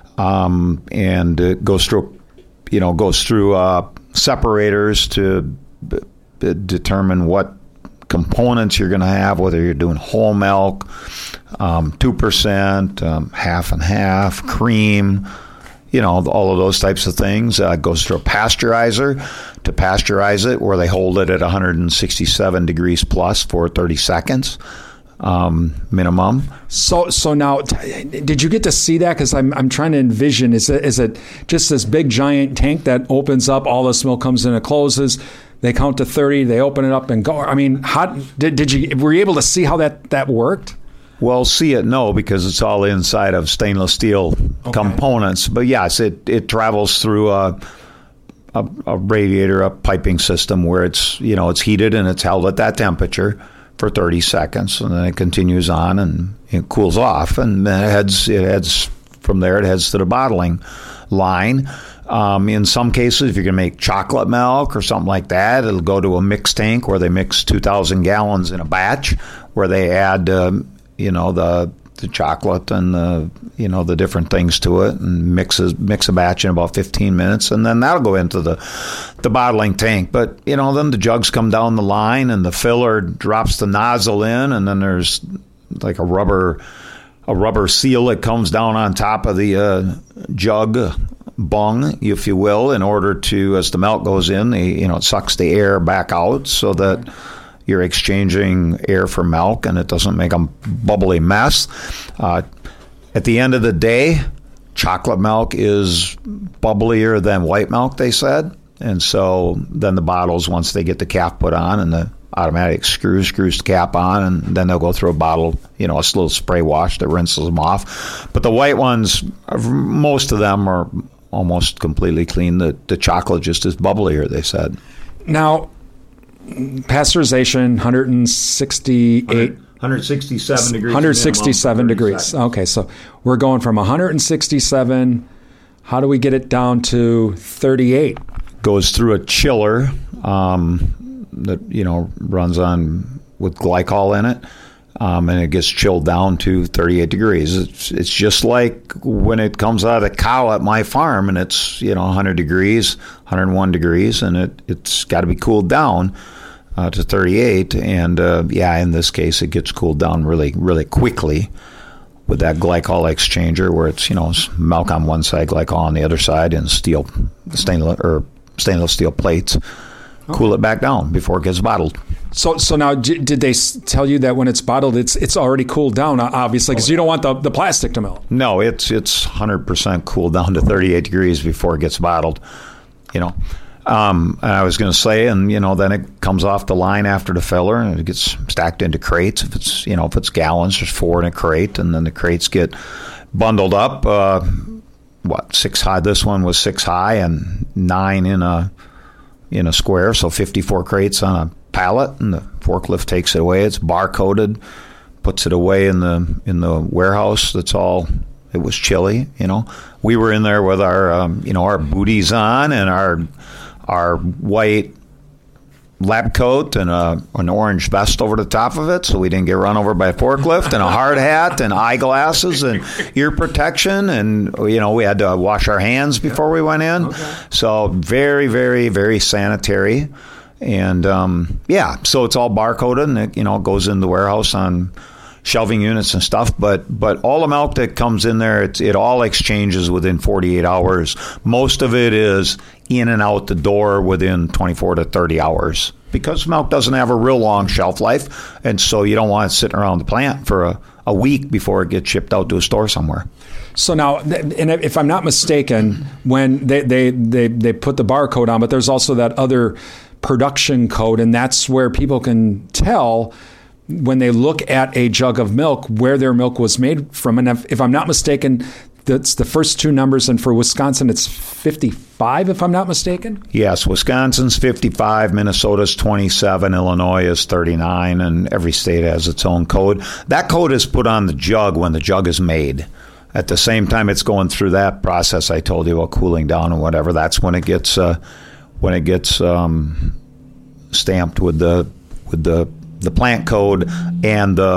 um, and it goes through, you know, goes through uh, separators to b- b- determine what components you're going to have, whether you're doing whole milk, um, two percent, um, half and half, cream, you know, all of those types of things. Uh, it goes through a pasteurizer to pasteurize it, where they hold it at one hundred sixty-seven degrees plus for thirty seconds. Um, minimum. So, so now, t- did you get to see that? Because I'm, I'm trying to envision. Is it, is it just this big giant tank that opens up, all this milk comes in, it closes, they count to thirty, they open it up and go? I mean, how did, did you were you able to see how that, that worked? Well, see it, no, because it's all inside of stainless steel okay. components. But yes, it it travels through a, a a radiator, a piping system where it's you know it's heated and it's held at that temperature for thirty seconds, and then it continues on and it cools off, and then it heads it heads from there. It heads to the bottling line. Um, in some cases, if you're going to make chocolate milk or something like that, it'll go to a mix tank where they mix two thousand gallons in a batch, where they add um, you know the the chocolate and the you know the different things to it, and mixes mix a batch in about fifteen minutes, and then that'll go into the the bottling tank. But you know then the jugs come down the line, and the filler drops the nozzle in, and then there's like a rubber a rubber seal that comes down on top of the uh, jug bung, if you will, in order to, as the milk goes in, the, you know it sucks the air back out so that you're exchanging air for milk, and it doesn't make a bubbly mess. Uh, at the end of the day, chocolate milk is bubblier than white milk, they said. And so then the bottles, once they get the cap put on and the automatic screw screws the cap on, and then they'll go through a bottle, you know, a little spray wash that rinses them off. But the white ones, most of them are almost completely clean. The, the chocolate just is bubblier, they said. Now, pasteurization, one hundred sixty-eight one hundred sixty-seven degrees. one hundred sixty-seven degrees. Seconds. Okay, so we're going from one hundred sixty-seven. How do we get it down to thirty-eight? Goes through a chiller um, that you know runs on with glycol in it, um, and it gets chilled down to thirty-eight degrees. It's it's just like when it comes out of the cow at my farm, and it's you know one hundred degrees, one hundred one degrees, and it it's got to be cooled down uh, to thirty-eight. And uh, yeah, in this case, it gets cooled down really really quickly with that glycol exchanger, where it's you know it's milk on one side, glycol on the other side, and steel stainless or stainless steel plates. Okay. Cool it back down before it gets bottled. So, so now, did they tell you that when it's bottled, it's it's already cooled down, obviously, because you don't want the, the plastic to melt? No, it's it's one hundred percent cooled down to thirty-eight degrees before it gets bottled. You know, um, and I was going to say, and you know, then it comes off the line after the filler, and it gets stacked into crates. If it's you know if it's gallons, there's four in a crate, and then the crates get bundled up. Uh, what six high? This one was six high and nine in a. in a square, so fifty-four crates on a pallet, and the forklift takes it away. It's bar-coded, puts it away in the in the warehouse. That's all. It was chilly, you know. We were in there with our, um, you know, our booties on and our our white lab coat and a, an orange vest over the top of it, so we didn't get run over by a forklift, and a hard hat and eyeglasses and ear protection, and you know we had to wash our hands before we went in. Okay. So very, very, very sanitary, and um, yeah, so it's all barcoded, and it you know goes in the warehouse on shelving units and stuff. But but all the milk that comes in there, it, it all exchanges within forty-eight hours. Most of it is in and out the door within twenty-four to thirty hours, because milk doesn't have a real long shelf life, and so you don't want it sitting around the plant for a, a week before it gets shipped out to a store somewhere. So now, and if I'm not mistaken, when they, they, they, they put the barcode on, but there's also that other production code, and that's where people can tell when they look at a jug of milk where their milk was made from. And if, if I'm not mistaken, that's the first two numbers, and for Wisconsin, it's fifty-five, if I'm not mistaken? Yes, Wisconsin's fifty-five, Minnesota's twenty-seven, Illinois is thirty-nine, and every state has its own code. That code is put on the jug when the jug is made. At the same time it's going through that process I told you about cooling down and whatever, that's when it gets uh, when it gets um, stamped with the with the the plant code and the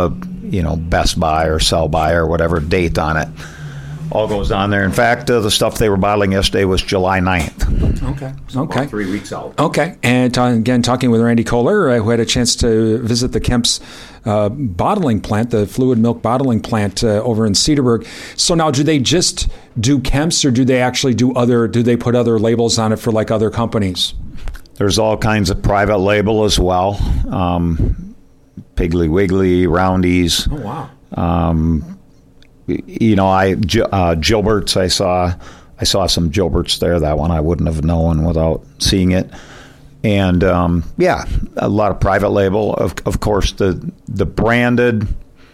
you know, best by or sell by or whatever date on it. All goes on there. In fact, uh, the stuff they were bottling yesterday was July ninth. Okay. So okay. about three weeks out. Okay. And t- again, talking with Randy Kohler, uh, who had a chance to visit the Kemp's uh, bottling plant, the fluid milk bottling plant uh, over in Cedarburg. So now, do they just do Kemp's, or do they actually do other, do they put other labels on it for like other companies? There's all kinds of private label as well. Um, Piggly Wiggly, Roundies. Oh, wow. Um, you know, I uh, Gilbert's. I saw, I saw some Gilbert's there. That one I wouldn't have known without seeing it. And um, yeah, a lot of private label. Of of course, the the branded,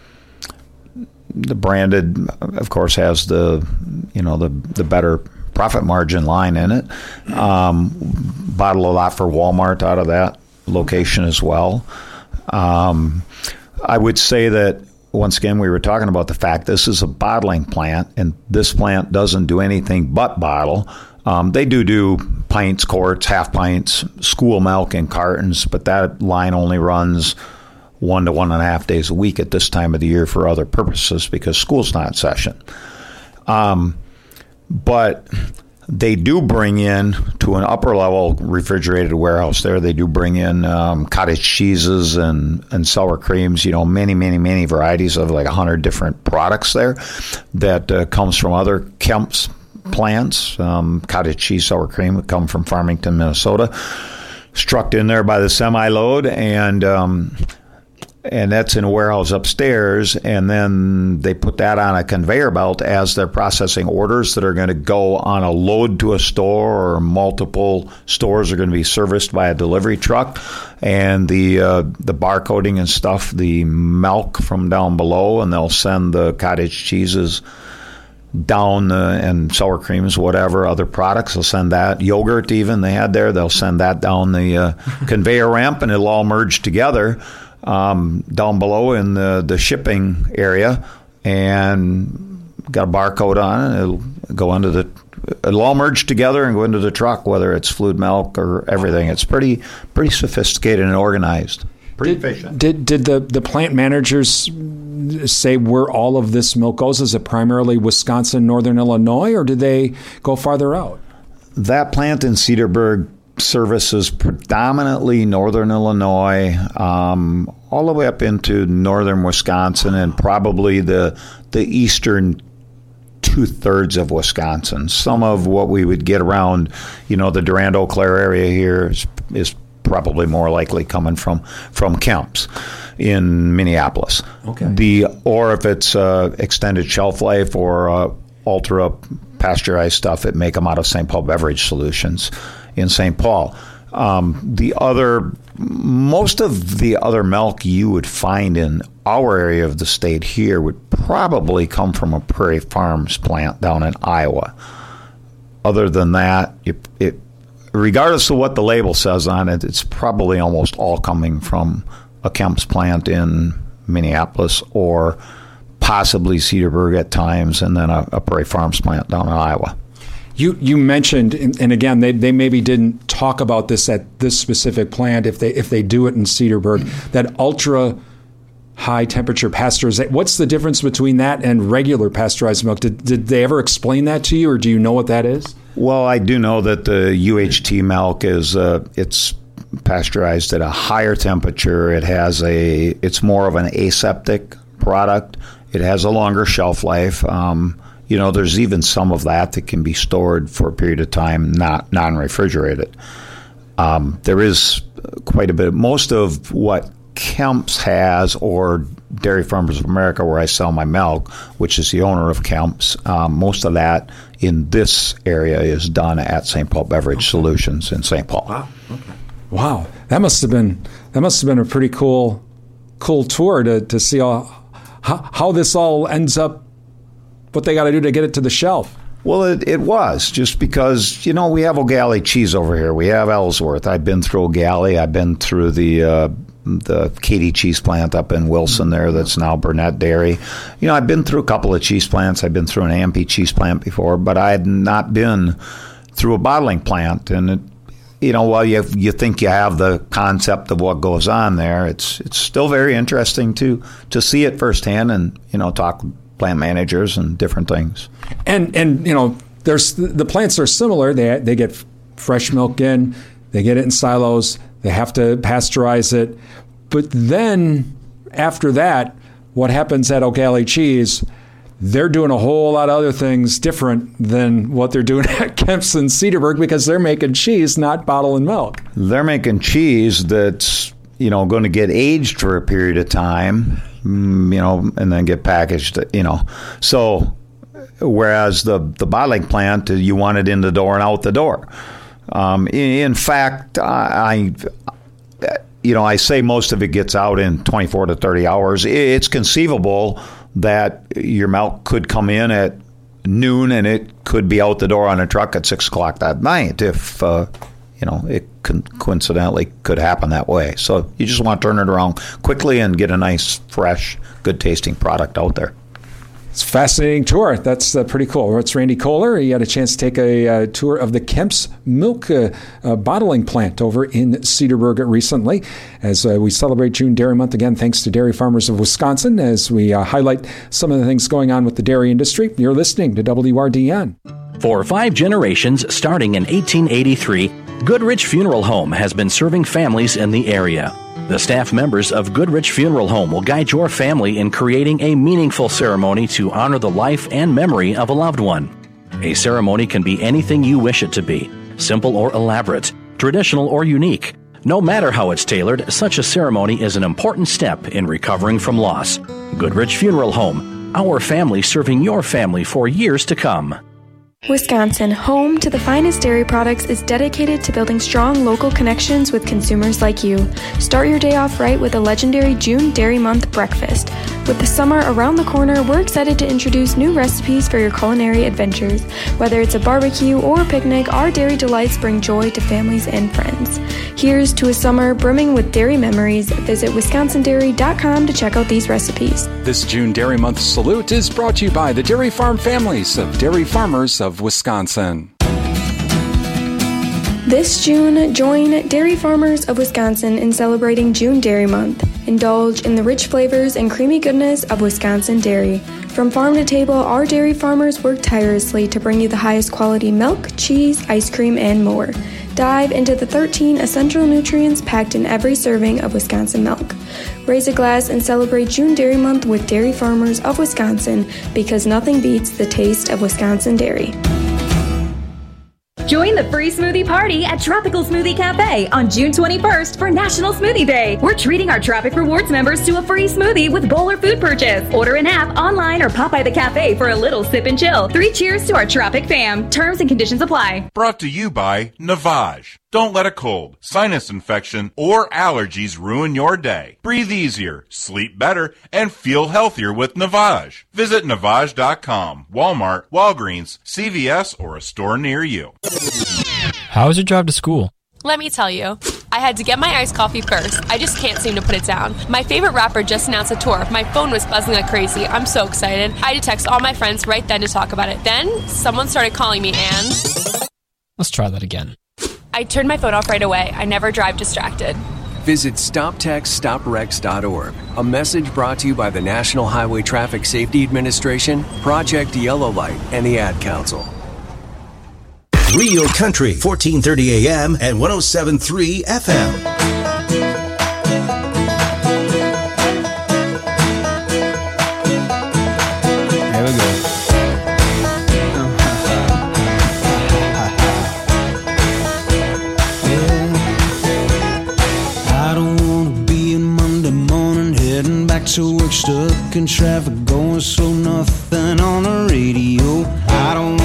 the branded, of course, has the you know the the better profit margin line in it. Um, bottle a lot for Walmart out of that location as well. Um, I would say that. Once again, we were talking about the fact this is a bottling plant, and this plant doesn't do anything but bottle. Um, they do do pints, quarts, half pints, school milk, and cartons, but that line only runs one to one and a half days a week at this time of the year for other purposes because school's not in session. Um, but they do bring in, to an upper level refrigerated warehouse there, they do bring in um, cottage cheeses and, and sour creams, you know, many, many, many varieties of like one hundred different products there that uh, comes from other Kemp's plants. Um, cottage cheese, sour cream would come from Farmington, Minnesota, struck in there by the semi-load, and um, and that's in a warehouse upstairs, and then they put that on a conveyor belt as they're processing orders that are going to go on a load to a store, or multiple stores are going to be serviced by a delivery truck, and the uh, the barcoding and stuff, the milk from down below, and they'll send the cottage cheeses down uh, and sour creams, whatever, other products, they'll send that. Yogurt even they had there, they'll send that down the uh, conveyor ramp, and it'll all merge together Um, down below in the, the shipping area, and got a barcode on it. It'll go into the, it'll all merge together and go into the truck, whether it's fluid milk or everything. It's pretty pretty sophisticated and organized. Pretty did, efficient. Did did the, the plant managers say where all of this milk goes? Is it primarily Wisconsin, Northern Illinois, or did they go farther out? That plant in Cedarburg services predominantly Northern Illinois, um, all the way up into northern Wisconsin, and probably the the eastern two-thirds of Wisconsin. Some of what we would get around, you know, the Durand-Eau Claire area here is, is probably more likely coming from, from Kemp's in Minneapolis. Okay. The or if it's uh, extended shelf life or uh, ultra pasteurized stuff, it make them out of Saint Paul Beverage Solutions in Saint Paul. Um, the other, most of the other milk you would find in our area of the state here would probably come from a Prairie Farms plant down in Iowa. Other than that, it, it, regardless of what the label says on it, it's probably almost all coming from a Kemp's plant in Minneapolis, or possibly Cedarburg at times, and then a, a Prairie Farms plant down in Iowa. You you mentioned, and again, they, they maybe didn't talk about this at this specific plant, if they if they do it in Cedarburg, that ultra high temperature pasteurization. What's the difference between that and regular pasteurized milk? Did, did they ever explain that to you, or do you know what that is? Well, I do know that the U H T milk is uh, it's pasteurized at a higher temperature. It has a it's more of an aseptic product. It has a longer shelf life. Um, You know, there's even some of that that can be stored for a period of time, not non-refrigerated. Um, there is quite a bit. Most of what Kemp's has, or Dairy Farmers of America, where I sell my milk, which is the owner of Kemp's, um, most of that in this area is done at Saint Paul Beverage Solutions in Saint Paul. Wow. Okay. Wow. That must have been that must have been a pretty cool cool tour to, to see all, how, how this all ends up, what they got to do to get it to the shelf. Well, it, it was, just because, you know, we have O'Galley cheese over here. We have Ellsworth. I've been through O'Galley. I've been through the uh, the Katy cheese plant up in Wilson there that's now Burnett Dairy. You know, I've been through a couple of cheese plants. I've been through an A M P cheese plant before, but I had not been through a bottling plant. And, it, you know, while you you think you have the concept of what goes on there, it's it's still very interesting to to see it firsthand and, you know, talk with plant managers and different things. And and you know, there's the plants are similar. They they get fresh milk in, they get it in silos, they have to pasteurize it, but then after that, what happens at O'Galley Cheese? They're doing a whole lot of other things different than what they're doing at Kemp's and Cedarburg because they're making cheese, not bottling milk. They're making cheese that's, you know, going to get aged for a period of time, you know, and then get packaged, you know. So whereas the, the bottling plant, you want it in the door and out the door. Um, in fact, I, I, you know, I say most of it gets out in twenty-four to thirty hours. It's conceivable that your milk could come in at noon and it could be out the door on a truck at six o'clock that night if, uh, you know, it con- coincidentally could happen that way. So you just want to turn it around quickly and get a nice, fresh, good-tasting product out there. It's a fascinating tour. That's uh, pretty cool. It's Randy Kohler. He had a chance to take a uh, tour of the Kemp's milk uh, uh, bottling plant over in Cedarburg recently as uh, we celebrate June Dairy Month. Again, thanks to Dairy Farmers of Wisconsin as we uh, highlight some of the things going on with the dairy industry. You're listening to W R D N. For five generations, starting in eighteen eighty-three, Goodrich Funeral Home has been serving families in the area. The staff members of Goodrich Funeral Home will guide your family in creating a meaningful ceremony to honor the life and memory of a loved one. A ceremony can be anything you wish it to be, simple or elaborate, traditional or unique. No matter how it's tailored, such a ceremony is an important step in recovering from loss. Goodrich Funeral Home, our family serving your family for years to come. Wisconsin, home to the finest dairy products, is dedicated to building strong local connections with consumers like you. Start your day off right with a legendary June Dairy Month breakfast. With the summer around the corner, we're excited to introduce new recipes for your culinary adventures. Whether it's a barbecue or a picnic, our dairy delights bring joy to families and friends. Here's to a summer brimming with dairy memories. Visit wisconsin dairy dot com to check out these recipes. This June Dairy Month salute is brought to you by the Dairy Farm families of Dairy Farmers of Wisconsin. This June, join Dairy Farmers of Wisconsin in celebrating June Dairy Month. Indulge in the rich flavors and creamy goodness of Wisconsin dairy. From farm to table, our dairy farmers work tirelessly to bring you the highest quality milk, cheese, ice cream, and more. Dive into the thirteen essential nutrients packed in every serving of Wisconsin milk. Raise a glass and celebrate June Dairy Month with Dairy Farmers of Wisconsin, because nothing beats the taste of Wisconsin dairy. Join the free smoothie party at Tropical Smoothie Cafe on June twenty-first for National Smoothie Day. We're treating our Tropic Rewards members to a free smoothie with bowl or food purchase. Order an app, online, or pop by the cafe for a little sip and chill. Three cheers to our Tropic fam. Terms and conditions apply. Brought to you by Navage. Don't let a cold, sinus infection, or allergies ruin your day. Breathe easier, sleep better, and feel healthier with Navage. Visit Navage dot com, Walmart, Walgreens, C V S, or a store near you. How was your drive to school? Let me tell you. I had to get my iced coffee first. I just can't seem to put it down. My favorite rapper just announced a tour. My phone was buzzing like crazy. I'm so excited. I had to text all my friends right then to talk about it. Then, someone started calling me and... Let's try that again. I turned my phone off right away. I never drive distracted. Visit stop text stop wrecks dot org. A message brought to you by the National Highway Traffic Safety Administration, Project Yellow Light, and the Ad Council. Real Country, fourteen thirty A M and one oh seven point three F M. There we go. I don't want to be in Monday morning, heading back to work, stuck in traffic, going slow, nothing on the radio. I don't